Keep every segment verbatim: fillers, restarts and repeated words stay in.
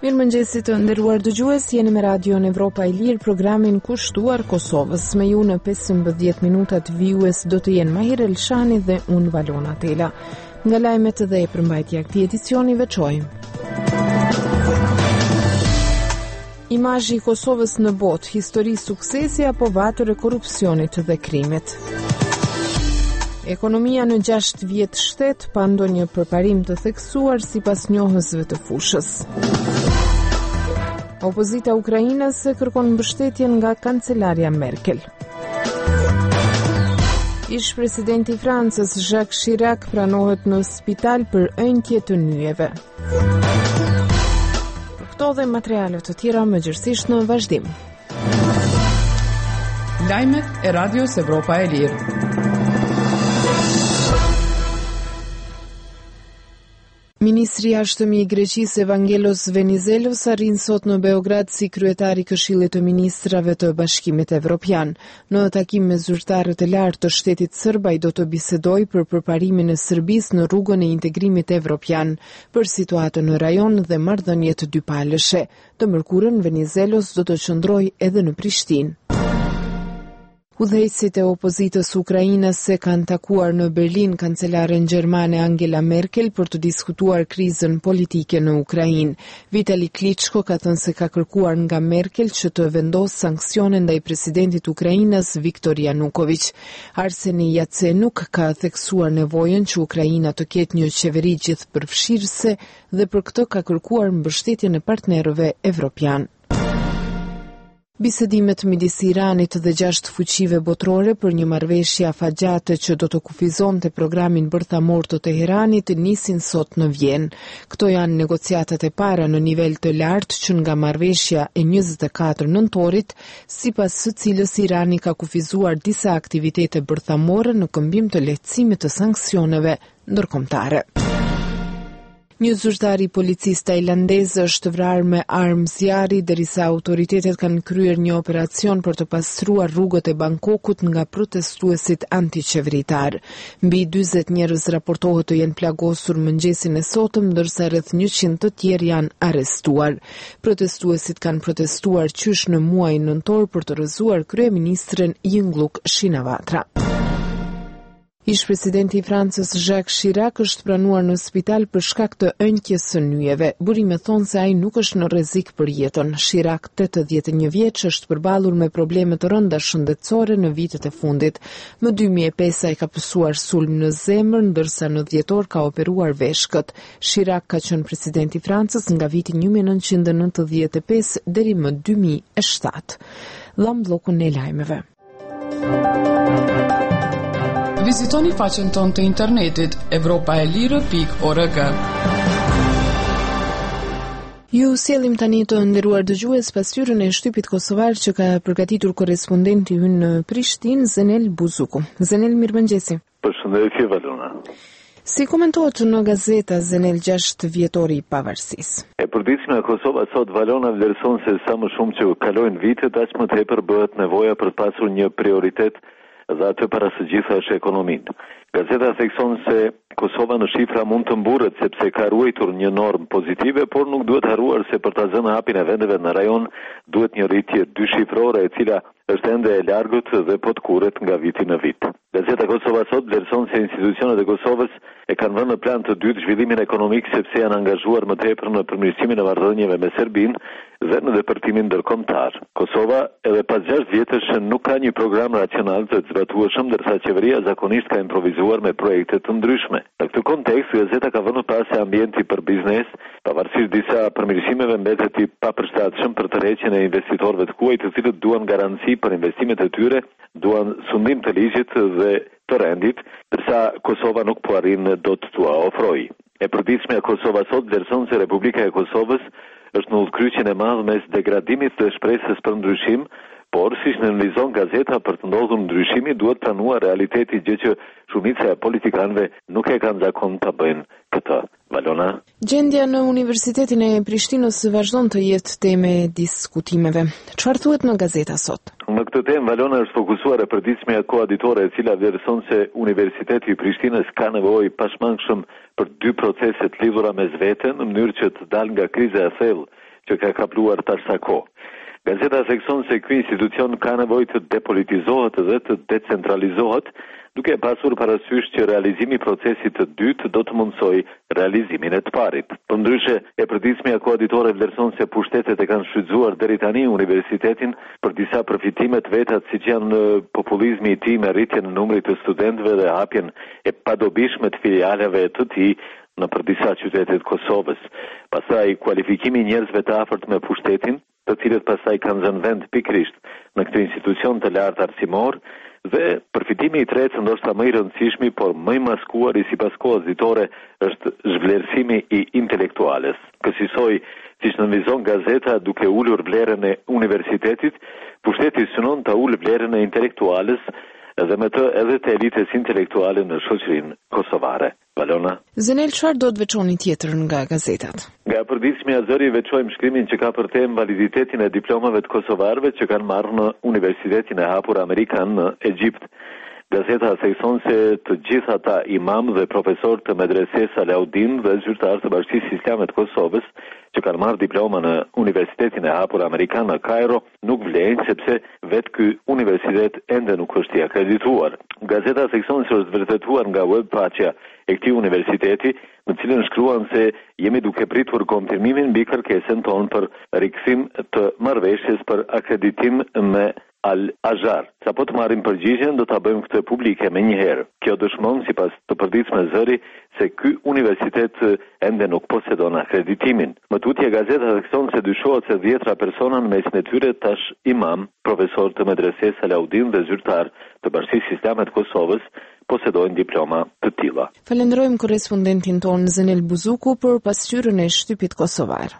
Mirëmëngjesi të nderuar dëgjues, jeni me Radio në Evropa e Lirë, programin kushtuar Kosovës. Me ju në pesëmbëdhjetë minutat vijues do të jenë Mahir Elshani dhe unë Valona Tela. Nga lajmet dhe e përmbajtja këtij edicioni veçojmë. Imazhi i Kosovës në botë, histori suksesi apo vatër e korrupsionit dhe krimit. Ekonomia në gjashtë vjet shtet pa ndonjë përparim të theksuar sipas njohësve të fushës. Opozita ukrainase kërkon mbështetjen nga kancelaria Merkel. Ish presidenti i Francës Jacques Chirac pranohet në spital për ënqje të nyjeve. Për këto dhe materiale të tjera mëgjërësisht në vazhdim. Lajmet e Radios Evropa e Lirë. Ministri i Jashtëmi i Greqisë Evangelos Venizelos arrin sot në Beograd si kryetari i Këshillit të Ministrave të Bashkimit Evropian. Në takim me zyrtarët e lartë të shtetit serb, ai do të bisedojë për përparimin e Serbisë në rrugën e integrimit evropian, për situatën në rajon dhe marrëdhëniet dypalëshe. Të mërkurën Venizelos do të qëndrojë edhe në Prishtinë. Udhëheqësit e opozitës ukrainase kanë takuar në Berlin kancelaren gjermane Angela Merkel për të diskutuar krizën politike në Ukrainë. Vitali Klitschko ka thënë se ka kërkuar nga Merkel që të vendosë sanksione ndaj presidentit ukrainas Viktor Yanukovych. Arseni Yatsenuk ka theksuar nevojën që Ukraina të ketë një qeveri gjithëpërfshirëse dhe për këtë ka kërkuar mbështetjen e partnerëve evropian. Bisedimet midis Iranit dhe gjashtë fuqive botërore për një marrëveshje afatgjate që do të kufizonte programin bërthamor të Teheranit nisin sot në Vjenë. Këto janë negociatat e para në nivel të lartë që nga marrëveshja e njëzet e katër nëntorit, sipas së cilës Irani ka kufizuar disa aktivitete bërthamore në këmbim të lehtësimit të sanksioneve ndërkombëtare. Një zyrtar i policisë tajlandeze është vrarë me armë zjarri derisa autoritetet kanë kryer një operacion për të pastruar rrugët e Bangkokut nga protestuesit antiqeveritar. Mbi dyzet njerëz raportohet të jenë plagosur mëngjesin e sotëm, ndërsa rreth njëqind të tjerë janë arrestuar. Protestuesit kanë protestuar qysh në muajin nëntor për të rrëzuar kryeministren Yingluck Shinawatra. Ish presidenti i Francës Jacques Chirac është pranuar në spital për shkak të ënqjes së nyjeve. Burimet thonë se ai nuk është në rrezik për jetën. Chirac, tetëdhjetë e një vjeç, është përballur me probleme të rënda shëndetësore në vitet e fundit. Më dy mijë e pesë ai ka pësuar sulm në zemër, ndërsa në dhjetor ka operuar veshkët. Chirac ka qenë presidenti i Francës nga viti një mijë e nëntëqind e nëntëdhjetë e pesë deri më dy mijë e shtatë. Llam bllokun e lajmeve. Vizitoni faqen tonë të internetit evropaelire pikë org. Ju sjellim tani të nderuar dëgjues pasqyrën e shtypit kosovar që ka përgatitur korrespondenti ynë në Prishtinë, Zenel Buzuku. Zenel, mirëmëngjesi. Përshëndetje Valona. Si komentohet në gazeta Zenel gjashtë vjetori i pavarësisë? E përditshme e Kosova sot Valona vlerëson se sa më shumë që kalojnë vitet, aq më tepër bëhet nevoja për të pasur një prioritet dhe atë para së gjitha është ekonominë. Gazeta thekson se Kosova në shifra mund të mburret sepse ka ruajtur një normë pozitive, por nuk duhet harruar se për ta zënë hapin e vendeve në rajon duhet një rritje dyshifrore e cila është ende e largët dhe po të kurret nga viti në vit. Gazeta Kosova sot vlerëson se institucionet e Kosovës e kanë vënë në plan të dytë zhvillimin ekonomik sepse janë angazhuar më tepër në përmirësimin e marrëdhënieve me Serbinë dhe në depërtimin ndërkombëtar. Kosova edhe pas gjashtë vjetësh nuk ka një program racional të zbatueshëm, ndërsa qeveria zakonisht ka improvizuar me projekte të ndryshme. Në këtë kontekst, gazeta ka vënë pas se ambienti për biznes, pavarësisht disa përmirësimeve, mbetet i papërshtatshëm për tërheqjen e investitorëve të huaj, të cilët duan garanci për investimet e tyre, duan sundim të ligjit dhe të rendit, ndërsa Kosova nuk po arrin dot t'ua ofrojë. E përditshme e Kosova sot vlerëson se Republika e Kosovës është në udhkryqjen e madh mes degradimit të shpresës për ndryshim, por siç nënvizon gazeta, për të ndodhur ndryshimi duhet pranuar realiteti, gjë që shumica e politikanëve nuk e kanë zakon ta bëjnë këtë. Valona. Gjendja në Universitetin e Prishtinës vazhdon të jetë temë e diskutimeve. Çfarë thuhet në gazeta sot? Në këtë temë Valona është fokusuar e përditshmja koeditore e cila vlerëson se Universiteti i Prishtinës ka nevojë pashmangshëm për dy procese të lidhura mes vete në mënyrë që të dalë nga kriza e thellë që ka kapluar tash sa kohë. Gazeta thekson se ky institucion ka nevojë të depolitizohet dhe të decentralizohet, duke pasur parasysh që realizimi i procesit të dytë do të mundsoj realizimin e të parit. Përndryshe, e përditshmja koaditore vlerëson se pushtetet e kanë shfrytzuar deri tani universitetin për disa përfitime të veta, siç janë populizmi i tij me rritjen e numrit të studentëve dhe hapjen e padobishme të filialeve të tij në për disa qytete të Kosovës. Pastaj kualifikimi i njerëzve të afërt me pushtetin, të cilët pastaj kanë zënë vend pikërisht në këtë institucion të lartë arsimor, dhe përfitimi i tretë, ndoshta më i rëndësishmi, por më i maskuar i sipas kohës ditore, është zhvlerësimi i intelektuales. Kësaj, siç nënvizon gazeta, duke ulur vlerën e universitetit, pushteti synon ta ulë vlerën e intelektuales dhe me të edhe të elitës intelektuale në shoqërinë kosovare. Valona. Zenel, çfarë do të veçoni tjetër nga gazetat? Nga përditshmja zëri veçojmë shkrimin që ka për temë validitetin e diplomave të kosovarëve që kanë marrë në Universitetin e Hapur Amerikan në Egjipt. Gazeta thekson se të gjithë ata imam dhe profesor të medreses Alaudin dhe zyrtar të Bashkisë Islame të Kosovës që kanë marrë diploma në Universitetin e Hapur Amerikan në Kairo nuk vlejnë sepse vetë ky universitet ende nuk është i akredituar. Gazeta thekson se është vërtetuar nga web paqja e këtij universiteti, në cilën shkruan se jemi duke pritur konfirmimin mbi kërkesën tonë për rikthim të marrëveshjes për akreditim me Al-Azhar. Sa po të marrim përgjigjen, do ta bëjmë këtë publike me njëherë. Kjo dëshmon, sipas të përditshme zëri, se ky universitet ende nuk posedon akreditimin. Më tutje gazeta thekson se dyshohet se dhjetra persona në mesin e tyre tash imam, profesor të medreses Alaudin dhe zyrtar të Bashkisë Islame të Kosovës posedojnë diploma të tilla. Falenderojmë korrespondentin ton Zenel Buzuku për pasqyrën e shtypit kosovar.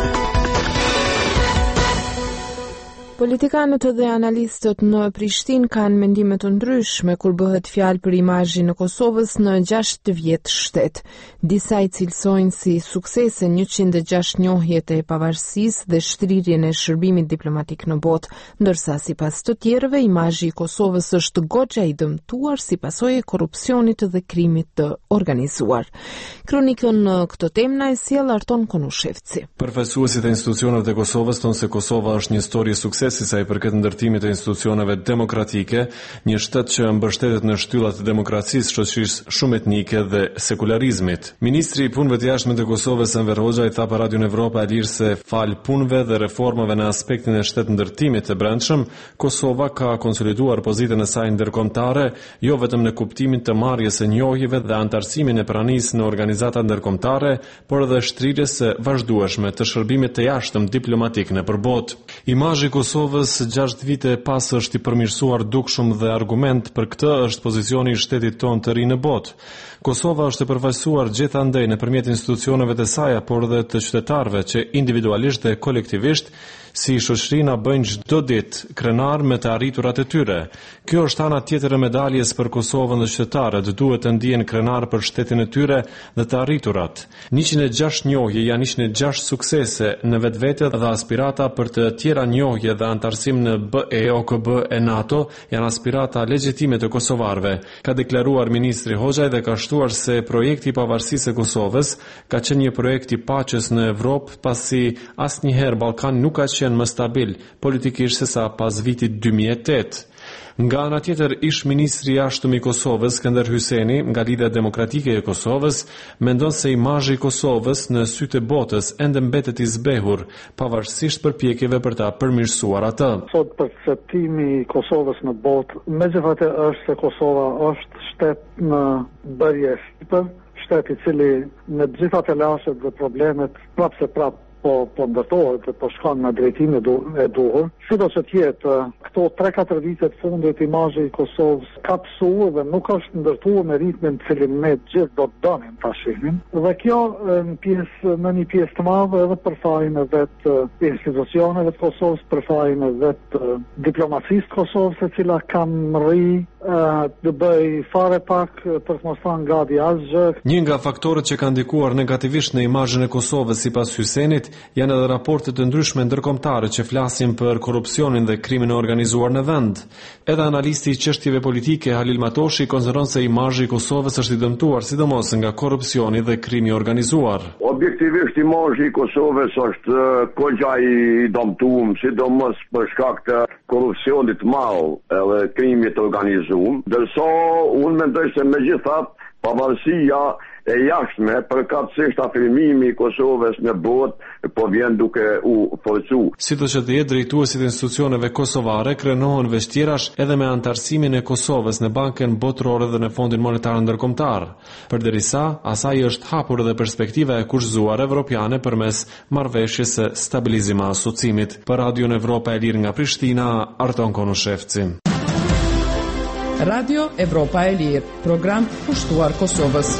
Politikanët dhe analistët në Prishtinë kanë mendime të ndryshme kur bëhet fjalë për imazhin e Kosovës në gjashtë vjet shtet. Disa i cilësojnë si suksese njëqind e gjashtë njohjet e pavarësisë dhe shtrirjen e shërbimit diplomatik në botë, ndërsa sipas të tjerëve imazhi i Kosovës është goxha i dëmtuar si pasojë e korrupsionit dhe krimit të organizuar. Kronikën në këtë temë na e sjell Arton Konushevci. Përfaqësuesit e institucioneve të Kosovës thonë se Kosova është një histori e suksesit si sa i përket ndërtimit të institucioneve demokratike, një shtet që mbështetet në shtyllat e demokracisë, shoqërisë shumë etnike dhe sekularizmit. Ministri i punëve të jashtme të Kosovës Enver Hoxha i tha për Radion Evropa e Lirë se fal punëve dhe reformave në aspektin e shtet ndërtimit të brendshëm, Kosova ka konsoliduar pozitën e saj ndërkombëtare, jo vetëm në kuptimin të marrjes së njohjeve dhe antarësimin e pranisë në organizata ndërkombëtare, por edhe shtrirjes së vazhdueshme të shërbimit të jashtëm diplomatik në përbot. Imazhi i Kosovës gjashtë vite pas është i përmirësuar dukshëm dhe argument për këtë është pozicioni i shtetit tonë të ri në botë. Kosova është e përfaqësuar gjithandej nëpërmjet institucioneve të saj, por edhe të qytetarëve që individualisht dhe kolektivisht si shoqërina bëjnë çdo ditë krenar me të arriturat e tyre. Kjo është ana tjetër e medaljes për Kosovën dhe qytetarët, duhet të ndihen krenar për shtetin e tyre dhe të arriturat. njëqind e gjashtë njohje janë njëqind e gjashtë suksese në vetvete dhe aspirata për të tjera njohje dhe antarësim në B E, O K B e NATO janë aspirata legjitime të kosovarëve, ka deklaruar ministri Hoxha dhe ka shtuar se projekti i pavarësisë së Kosovës ka qenë një projekt i paqes në Evropë, pasi asnjëherë Ballkani nuk ka qenë më stabil politikisht se sa pas vitit dy mijë e tetë. Nga ana tjetër, ish ministri i jashtëm i Kosovës, Skënder Hyseni, nga Lidhja Demokratike e Kosovës, mendon se imazhi i Kosovës në sytë e botës ende mbetet i zbehur, pavarësisht përpjekjeve për ta përmirësuar atë. Sot perceptimi i Kosovës në botë, megjithatë është se Kosova është shtet në bërje shtype, shtet i cili në të gjitha telashet dhe problemet prapse prap po po ndërtohet dhe po shkon në drejtimin e, du, e duhur. Sido që tjetë, këto tre katër vite të fundit imazhi i Kosovës ka pësuar dhe nuk është ndërtuar me ritmin të cilin ne gjithë do të donim ta shihnim. Dhe kjo në pjesë në një pjesë të madhe edhe për fajin e vetë institucioneve të Kosovës, për fajin e vetë diplomacisë të Kosovës, e cila kanë rri të bëj fare pak për të mos thënë gati asgjë. Një nga faktorët që kanë ndikuar negativisht në imazhin e Kosovës sipas Hysenit janë edhe raportet të ndryshme ndërkombëtare që flasin për korrupsionin dhe krimin e organizuar në vend. Edhe analisti i çështjeve politike Halil Matoshi konsideron se imazhi i Kosovës është i dëmtuar sidomos nga korrupsioni dhe krimi i organizuar. Objektivisht imazhi i Kosovës është kogja i dëmtuar, sidomos për shkak të korrupsionit të madh edhe krimit të organizuar, ndërsa unë mendoj se megjithatë pavarësia e jashtme përkatësisht afirmimi i Kosovës në botë po vjen duke u forcu. Sidoqë që të jetë drejtuesit e institucioneve kosovare krenohen vështirash edhe me antarësimin e Kosovës në Bankën Botërore dhe në Fondin Monetar Ndërkombëtar. Përderisa asaj është hapur edhe perspektiva e kushzuar evropiane përmes marrëveshjes së stabilizim e asociimit. Për Radion Evropa e Lirë nga Prishtina, Arton Konushevci. Radio Evropa e Lirë, program kushtuar Kosovës.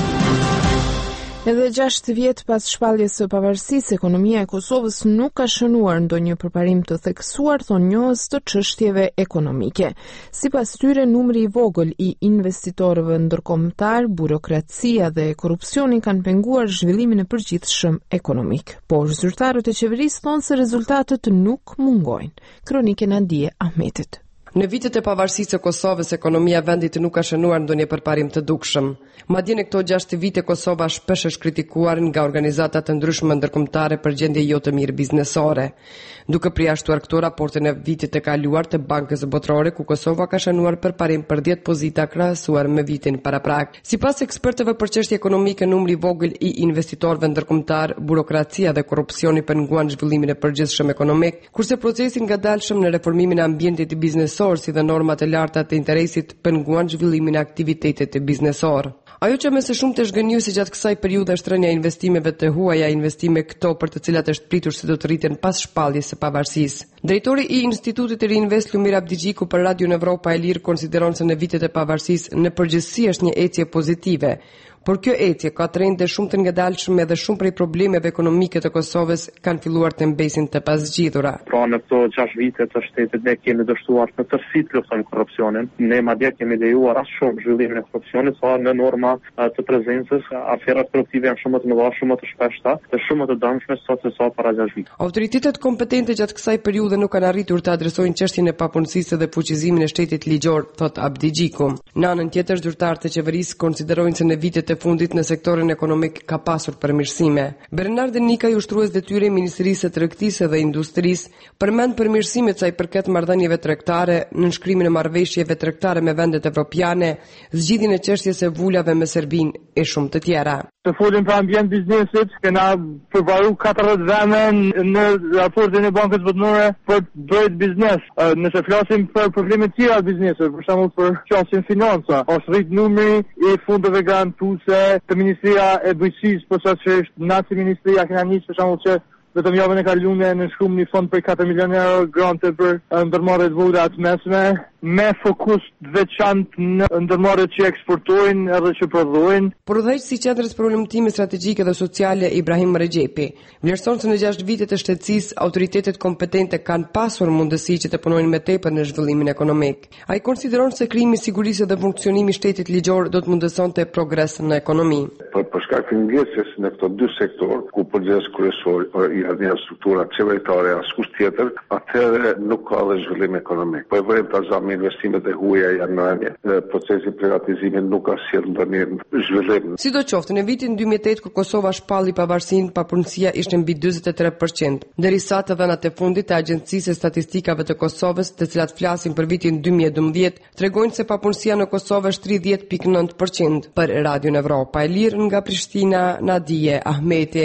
Edhe gjashtë vjet pas shpalljes së pavarësisë, ekonomia e Kosovës nuk ka shënuar ndonjë përparim të theksuar, thonë njohës të çështjeve ekonomike. Sipas tyre, numri i vogël i investitorëve ndërkombëtar, burokracia dhe korrupsioni kanë penguar zhvillimin e përgjithshëm ekonomik. Por zyrtarët e qeverisë thonë se rezultatet nuk mungojnë. Kronike Nadije Ahmetit. Në vitet e pavarësisë së Kosovës, ekonomia e vendit nuk ka shënuar ndonjë përparim të dukshëm. Madje në këto gjashtë vite Kosova shpesh është kritikuar nga organizata të ndryshme ndërkombëtare për gjendje jo të mirë biznesore. Duke përjashtuar këto raporte në vitet e kaluar të Bankës Botërore, ku Kosova ka shënuar përparim për dhjetë pozita krahasuar me vitin paraprak. Sipas ekspertëve për çështje ekonomike, numri i vogël i investitorëve ndërkombëtar, burokracia dhe korrupsioni penguan zhvillimin e përgjithshëm ekonomik, kurse procesi i ngadalshëm në reformimin e ambientit biznes si dhe normat e larta të interesit penguan zhvillimin e aktivitetit biznesor. Ajo që më së shumti është gënjyesi gjatë kësaj periudhe është rënia e investimeve të huaja, investime këto për të cilat është pritur se do të rriten pas shpalljes së pavarësisë. Drejtori i Institutit të Riinvest Lumir Abdigjiku për Radion Evropa e Lirë konsideron se në vitet e pavarësisë në përgjithësi është një ecje pozitive. Por kjo ecje ka trende shumë të ngadalshme dhe shumë prej problemeve ekonomike të Kosovës kanë filluar të mbesin të pasgjidhura. Pra në këto gjashtë vite të shtetit ne kemi dështuar në tërësi të luftën korrupsionin. Ne madje kemi lejuar as shumë zhvillimin e korrupsionit sa në norma të prezencës. Aferat korruptive janë shumë të mëdha, shumë të shpeshta dhe shumë të dëmshme sot se sa para gjashtë viteve. Autoritetet kompetente gjatë kësaj periudhe nuk kanë arritur të adresojnë çështjen e papunësisë dhe fuqizimin e shtetit ligjor, thot Abdigjiku. Në anën tjetër, zyrtarët e qeverisë konsiderojnë se në vitet e fundit në sektorin ekonomik ka pasur përmirësime. Bernard Nika, ushtrues detyre i Ministrisë së Tregtisë dhe Industrisë, përmend përmirësimet sa i përket marrëdhënieve tregtare, nënshkrimin e marrëveshjeve tregtare me vendet evropiane, zgjidhjen e çështjes së vulave me Serbinë e shumë të tjera. Të folim për ambient biznesit, kena përvaru katërdhjetë vende në raportin e Bankës Botërore për bëjt biznes. Nëse flasim për problemet tjera të biznesit, për shembull për qasjen financa, është rrit numri i fundeve garantuse të Ministria e Bujqësisë, posaçërisht naci Ministria kena nisë për shembull që vetëm javën e kaluar në shkruam një fond për katër milionë euro grante për ndërmarrje të vogla të mesme, me fokus të veçantë në ndërmarrjet që eksportojnë edhe që prodhojnë. Përudhëheqësi i Qendrës për Ulëmtime Strategjike dhe Sociale Ibrahim Rexhepi vlerëson se në gjashtë vitet e shtetësisë autoritetet kompetente kanë pasur mundësi që të punojnë me tepër në zhvillimin ekonomik. Ai konsideron se krijimi i sigurisë dhe funksionimi i shtetit ligjor do të mundësonte progres në ekonomi. Për për shkak të ngjesjes në këto dy sektor, ku përgjegjës kryesor i ardhja struktura qeveritare askush tjetër, atëherë nuk ka dhe zhvillim ekonomik. Po e vërejmë të azam investimet e huaja janë në rënje. Procesi i privatizimit nuk ka sjellë ndonjë zhvillim. Sidoqoftë, në vitin dy mijë e tetë kur Kosova shpalli pavarësinë, papunësia ishte mbi njëzet e tre përqind, derisa të dhënat e fundit të Agjencisë së Statistikave të Kosovës, të cilat flasin për vitin dy mijë e dymbëdhjetë, tregojnë se papunësia në Kosovë është tridhjetë pikë nëntë përqind. Për Radion Evropa e Lirë nga Prishtina, Nadije Ahmeti.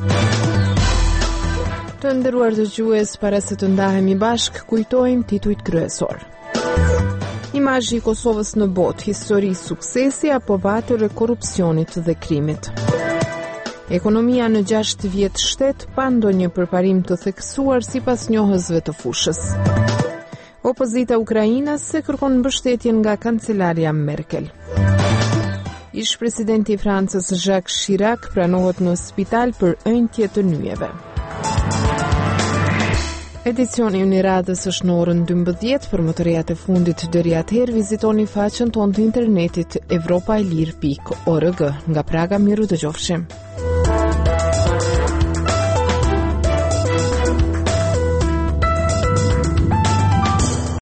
Të nderuar dëgjues, para se të ndahemi bashk, kujtojmë titujt kryesor. Imazhi i Kosovës në botë, histori suksesi apo vatër e korrupsionit dhe krimit. Ekonomia në gjashtë vjet shtet pa ndonjë përparim të theksuar sipas njohësve të fushës. Opozita ukrainase se kërkon mbështetjen nga kancelaria Merkel. Ish presidenti i Francës Jacques Chirac pranohet në spital për ëndje të nyjeve. Edicioni i radhës është në orën dymbëdhjetë. Për më të rejat e fundit deri atëherë vizitoni faqen tonë të internetit evropaelir pikë org. Nga Praga, miru dëgjofshim.